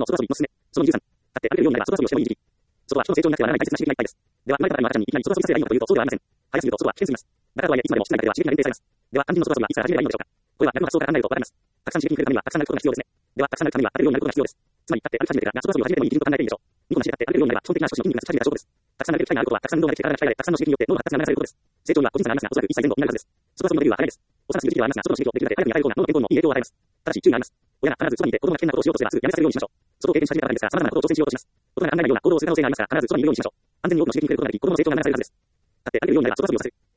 外遊びのすすめ。その23。だって歩けるようになれば外遊びをしてもいい時期。外は人の成長になくてはならない大切な刺激がいっぱいです。では、生まれたばかりの赤ちゃんにいきなり外遊びさせればいいのかというと、そうではありません。早すぎると外は危険すぎます。だからとはいえ、いつまでも室内だけでは刺激が限定されます。では、肝心の外遊びはいつから始めればいいのでしょうか。これは誰の発想から考えるとわかります。たくさん刺激に触れるためにはたくさん歩くことが必要ですね。では、たくさん歩くためには歩けるようになることが必要です。つまり、立って歩き始めてから外遊びを始めてもいいと考えていいでしょう。ニコなしで立って歩けるようになれば、基本的な足腰の筋肉がつき始めた証拠です。たくさん歩ける機会があることは、たくさん運動ができて体が鍛えられ、たくさんの刺激によって脳が活発にならされることです。成長には個人差がありますが、おそらく1歳前後になるはずです。外遊びのデビューは早いです。幼すぎる時期ではありますが、外の刺激をできるだけ早くに与える方が脳の健康にもいい影響を与えます。ただし、注意があります。親が必ずそばにいて子供が危険なことをしようとすればすぐやめさせるようにしましょう。外を経験し始めたからですが、様々なことを挑戦しようとします。大人が案内ないような行動をする可能性がありますが、必ずそばにいるようにしましょう。安全に多くの刺激に触れることができ、子供も成長が促されるはずです。だって歩けるようになれば外遊びをさせる。